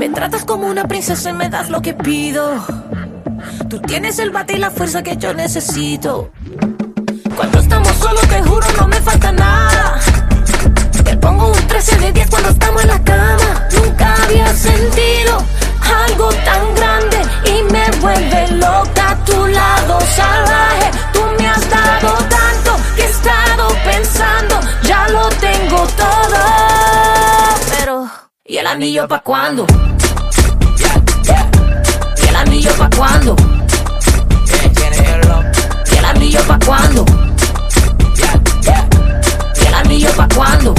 Me tratas como una princesa y me das lo que pido. Tú tienes el bate y la fuerza que yo necesito. Cuando estamos solos te juro no me falta nada. Te pongo un 13 de 10 cuando estamos en la cama. Nunca había sentido algo tan grande y me vuelve loca a tu lado salvaje. Tú me has dado tanto que he estado pensando, ya lo tengo todo. Pero, ¿y el anillo pa' cuándo? ¿Y el anillo pa' cuándo? ¿Y el anillo pa' cuándo? ¿Y el anillo pa' cuándo?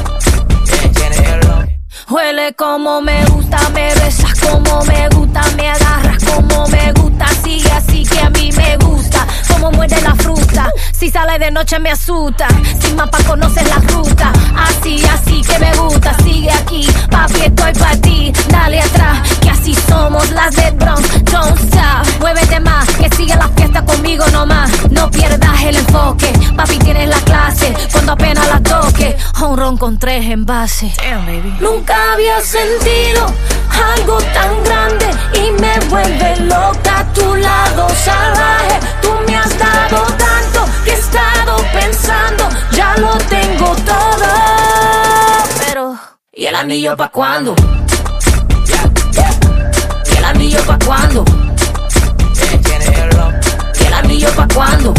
Huele como me gusta, me besas como me gusta, me agarras como me gusta, sigue así que a mí me gusta, como muerde la fruta, si sale de noche me asusta, sin mapa conoces la ruta, así que me gusta, sigue aquí, papi estoy pa' ti, dale atrás, que así somos las de Bronx, don't stop, muévete más, que sigue la fiesta conmigo nomás, no pierdas el enfoque, papi tienes la clase, cuando apenas la toque, un ron con 3 envases. Damn, baby. Nunca había sentido algo tan grande y me vuelve loca a tu lado salvaje. Tú me has dado tanto que he estado pensando, ya lo tengo todo. Pero, ¿y el anillo pa' cuándo? ¿Y el anillo pa' cuándo? ¿Y el anillo pa' cuándo?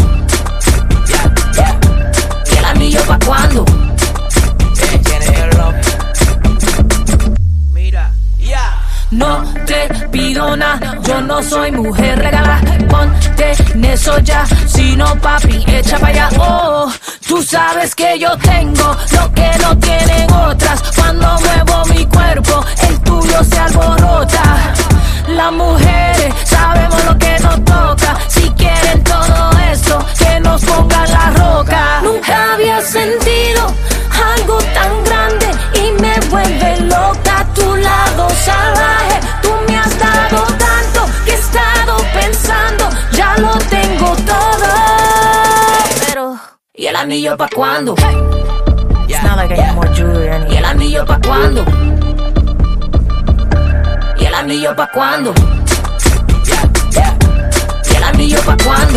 ¿Y el anillo pa' cuándo? No te pido nada, yo no soy mujer regalada. Ponte en eso ya, si no papi, echa pa' allá. Oh, tú sabes que yo tengo lo que no tienen otras. Cuando muevo mi cuerpo, el tuyo se alborota. Las mujeres sabemos lo que nos toca. Si quieren todo esto, que nos pongan la roca. Nunca había sentido algo tan grande y me vuelve loca a tu lado salvaje. Tú me has dado tanto que he estado pensando, ya lo tengo todo. Pero, ¿y el anillo pa' cuándo? It's not like I need more jewelry or anything. ¿Y el anillo pa' cuándo? ¿Y el anillo pa' cuándo? ¿Y el anillo pa' cuándo?